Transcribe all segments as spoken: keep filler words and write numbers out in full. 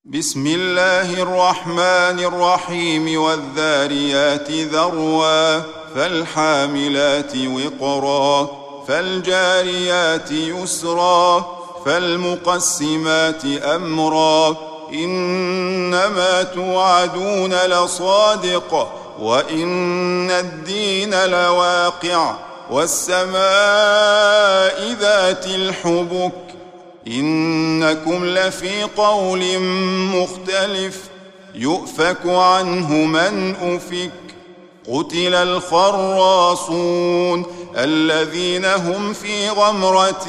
بسم الله الرحمن الرحيم والذاريات ذروا فالحاملات وقرا فالجاريات يسرا فالمقسمات أمرا إنما توعدون لصادق وإن الدين لواقع والسماء ذات الحبك إنكم لفي قول مختلف يؤفك عنه من أفك قتل الخراصون الذين هم في غمرة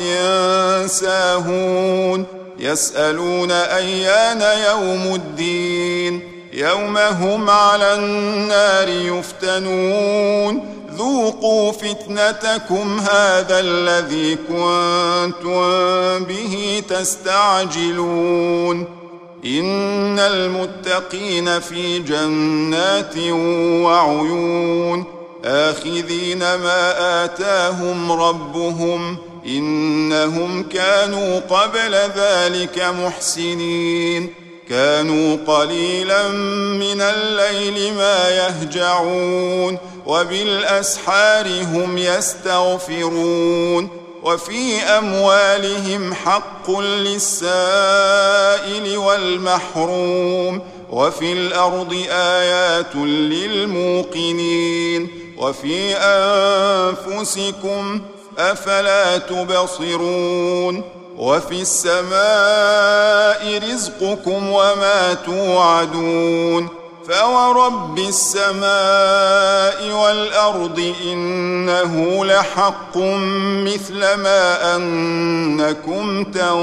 ساهون يسألون أيان يوم الدين يوم هم على النار يفتنون ذوقوا فتنتكم هذا الذي كنتم به تستعجلون إن المتقين في جنات وعيون آخذين ما آتاهم ربهم إنهم كانوا قبل ذلك محسنين كانوا قليلا من الليل ما يهجعون وبالأسحار هم يستغفرون وفي أموالهم حق للسائل والمحروم وفي الأرض آيات للموقنين وفي أنفسكم أفلا تبصرون وفي السماء رزقكم وما توعدون فورب السماء والأرض إنه لحق مثل ما أنكم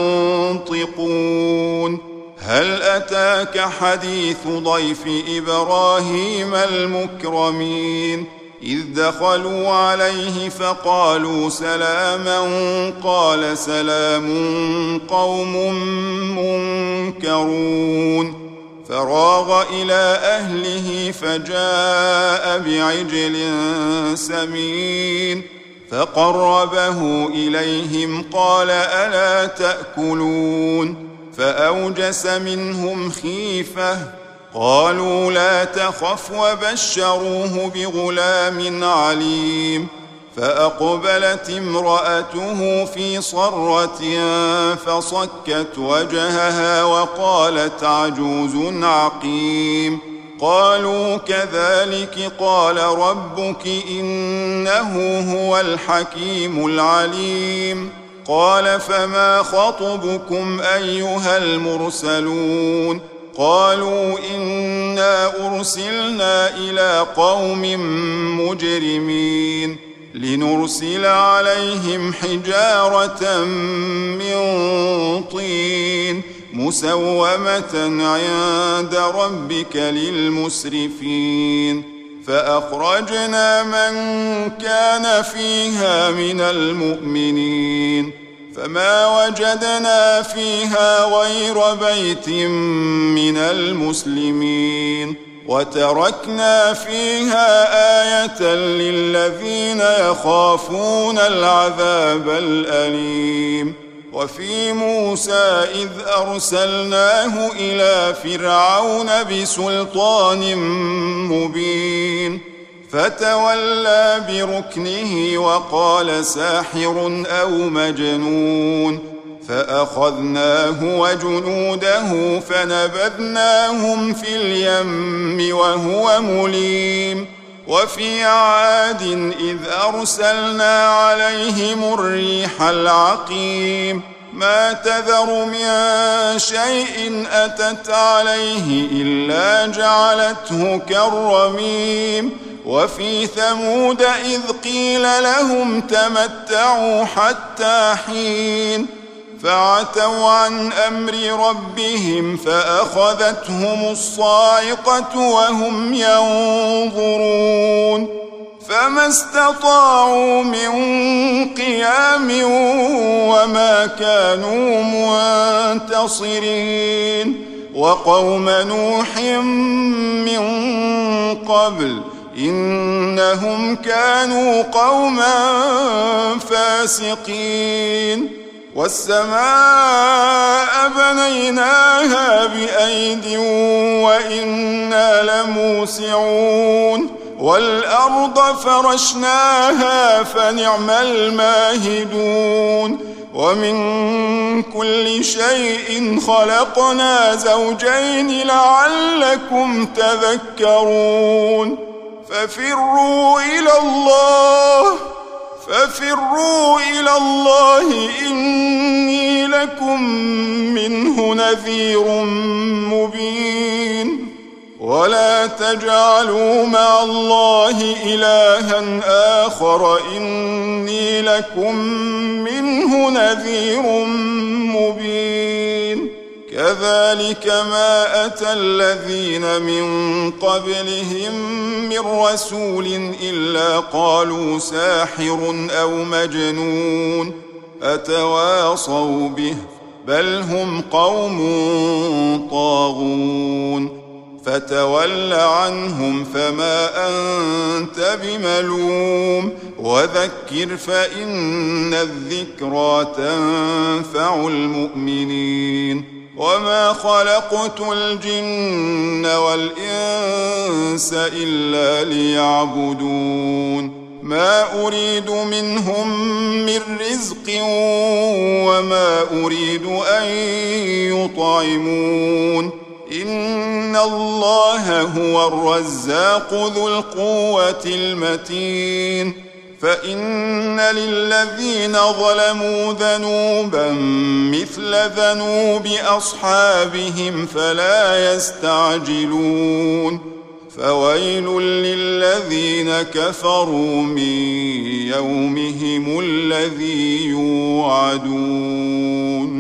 تنطقون هل أتاك حديث ضيف إبراهيم المكرمين إذ دخلوا عليه فقالوا سلاما قال سلام قوم منكرون فراغ إلى أهله فجاء بعجل سمين فقربه إليهم قال ألا تأكلون فأوجس منهم خيفة قالوا لا تخف وبشروه بغلام عليم فأقبلت امرأته في صرة فصكت وجهها وقالت عجوز عقيم قالوا كذلك قال ربك إنه هو الحكيم العليم قال فما خطبكم أيها المرسلون قالوا إنا أرسلنا إلى قوم مجرمين لنرسل عليهم حجارة من طين مسومة عند ربك للمسرفين فأخرجنا من كان فيها من المؤمنين فما وجدنا فيها غير بيت من المسلمين وتركنا فيها آية للذين يخافون العذاب الأليم وفي موسى إذ أرسلناه إلى فرعون بسلطان مبين فتولى بركنه وقال ساحر أو مجنون فأخذناه وجنوده فنبذناهم في اليم وهو مليم وفي عاد إذ أرسلنا عليهم الريح العقيم ما تذر من شيء أتت عليه إلا جعلته كالرميم وفي ثمود إذ قيل لهم تمتعوا حتى حين فعتوا عن أمر ربهم فأخذتهم الصاعقة وهم ينظرون فما استطاعوا من قيام وما كانوا منتصرين وقوم نوح من قبل إنهم كانوا قوما فاسقين والسماء بنيناها بأيد وإنا لموسعون والأرض فرشناها فنعم الماهدون ومن كل شيء خلقنا زوجين لعلكم تذكرون ففروا إلى الله ففروا إلى الله إني لكم منه نذير مبين ولا تجعلوا مع الله إلها آخر إني لكم منه نذير مبين كذلك ما أتى الذين من قبلهم من رسول إلا قالوا ساحر أو مجنون أتواصوا به بل هم قوم طاغون فتول عنهم فما أنت بملوم وذكر فإن الذكرى تنفع المؤمنين وما خلقت الجن والإنس إلا ليعبدون ما أريد منهم من رزق وما أريد أن يطعمون إن الله هو الرزاق ذو القوة المتين فإن للذين ظلموا ذنوبا مثل ذنوب أصحابهم فلا يستعجلون فويل للذين كفروا من يومهم الذي يوعدون